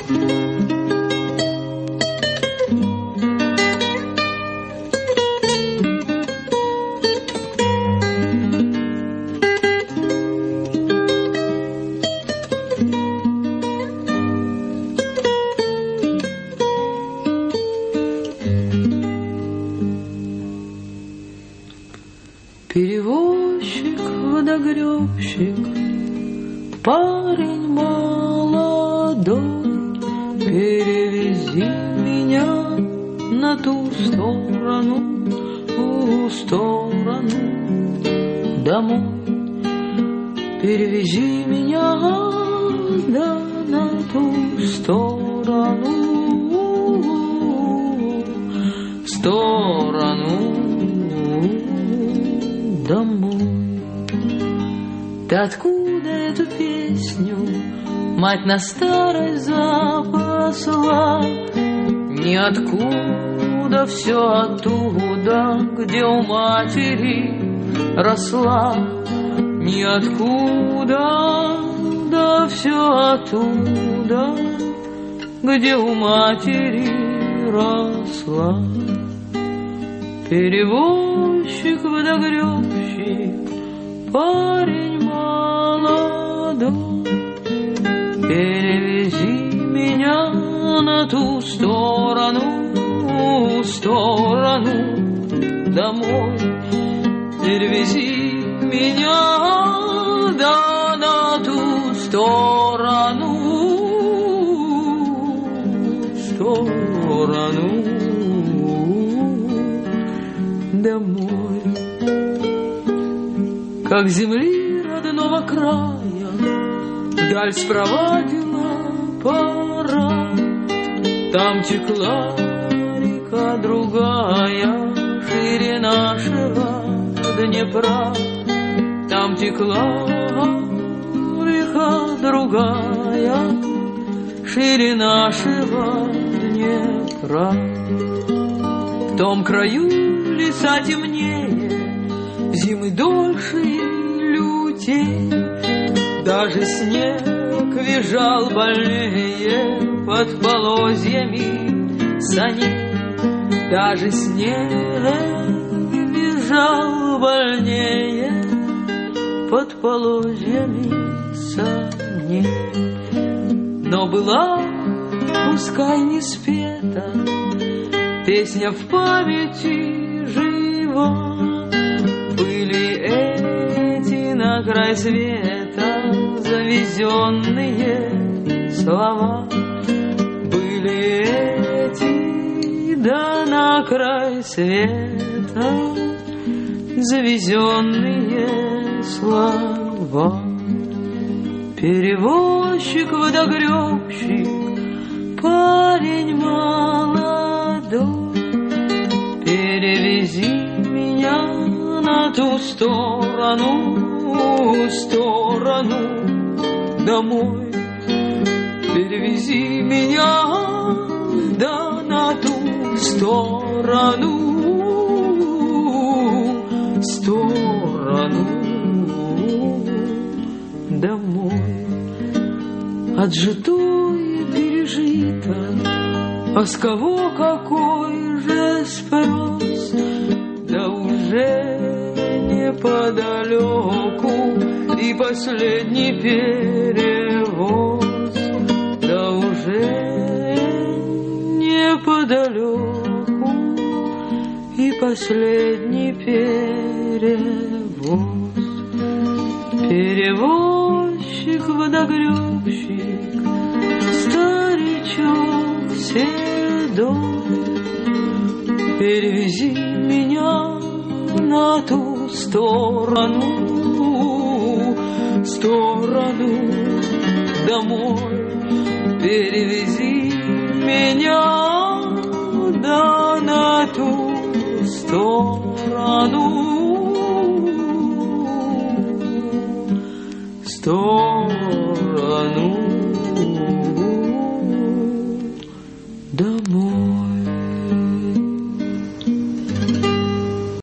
Перевозчик, водогребщик, парень молодой, перевези меня на ту сторону, домой. Перевези меня, да, на ту сторону, домой. Ты откуда эту песню, мать, на старость запасла? Ниоткуда, все оттуда, где у матери росла. Ниоткуда, да все оттуда, где у матери росла. Перевозчик, водогребщик, парень молодой, перевези меня на ту сторону, домой. Перевези меня, да, на ту сторону, домой. Как земли родного края вдаль спровадила пора. Там текла река другая, шире нашего Днепра. Там текла река другая, шире нашего Днепра. В том краю леса темнее, зимы дольше и лютей. Даже снег визжал больнее под полозьями саней. Даже снег визжал больнее под полозьями саней. Но была, пускай не спета, песня в памяти жива. Были эти на край света завезенные слова. Были эти, да, на край света завезенные слова. Перевозчик, водогребщик, парень молодой, перевези меня на ту сторону, домой. Перевези меня, да, на ту сторону, домой. Отжито и пережито, а с кого какой же спрос? Да уже неподалеку и последний перевоз. Да уже неподалеку и последний перевоз. Перевозчик, водогребщик, старичок седой, перевези меня на ту сторону, домой. Перевези меня, да, на ту сторону,